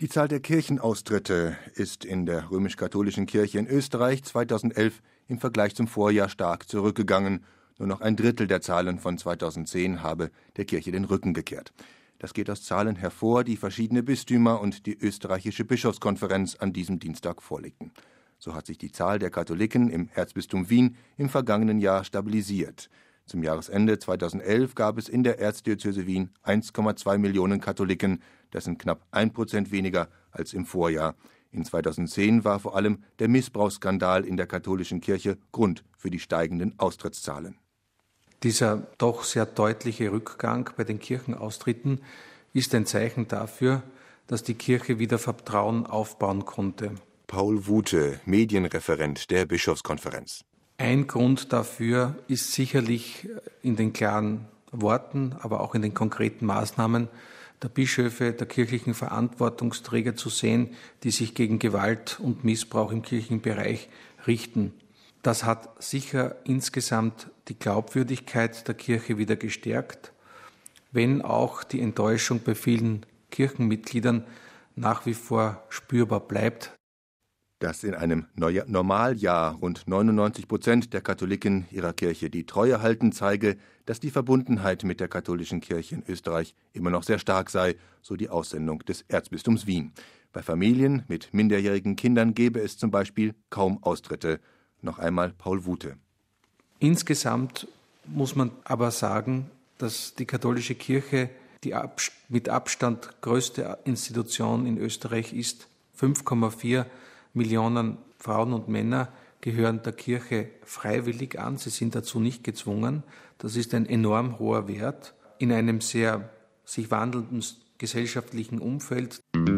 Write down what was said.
Die Zahl der Kirchenaustritte ist in der römisch-katholischen Kirche in Österreich 2011 im Vergleich zum Vorjahr stark zurückgegangen. Nur noch ein Drittel der Zahlen von 2010 habe der Kirche den Rücken gekehrt. Das geht aus Zahlen hervor, die verschiedene Bistümer und die österreichische Bischofskonferenz an diesem Dienstag vorlegten. So hat sich die Zahl der Katholiken im Erzbistum Wien im vergangenen Jahr stabilisiert. Zum Jahresende 2011 gab es in der Erzdiözese Wien 1,2 Millionen Katholiken, das sind knapp 1% weniger als im Vorjahr. In 2010 war vor allem der Missbrauchsskandal in der katholischen Kirche Grund für die steigenden Austrittszahlen. Dieser doch sehr deutliche Rückgang bei den Kirchenaustritten ist ein Zeichen dafür, dass die Kirche wieder Vertrauen aufbauen konnte. Paul Wute, Medienreferent der Bischofskonferenz. Ein Grund dafür ist sicherlich in den klaren Worten, aber auch in den konkreten Maßnahmen der Bischöfe, der kirchlichen Verantwortungsträger zu sehen, die sich gegen Gewalt und Missbrauch im Kirchenbereich richten. Das hat sicher insgesamt die Glaubwürdigkeit der Kirche wieder gestärkt, wenn auch die Enttäuschung bei vielen Kirchenmitgliedern nach wie vor spürbar bleibt. Dass in einem Normaljahr rund 99% der Katholiken ihrer Kirche die Treue halten, zeige, dass die Verbundenheit mit der katholischen Kirche in Österreich immer noch sehr stark sei, so die Aussendung des Erzbistums Wien. Bei Familien mit minderjährigen Kindern gäbe es zum Beispiel kaum Austritte. Noch einmal Paul Wute. Insgesamt muss man aber sagen, dass die katholische Kirche die mit Abstand größte Institution in Österreich ist. 5,4 Millionen Frauen und Männer gehören der Kirche freiwillig an. Sie sind dazu nicht gezwungen. Das ist ein enorm hoher Wert in einem sehr sich wandelnden gesellschaftlichen Umfeld.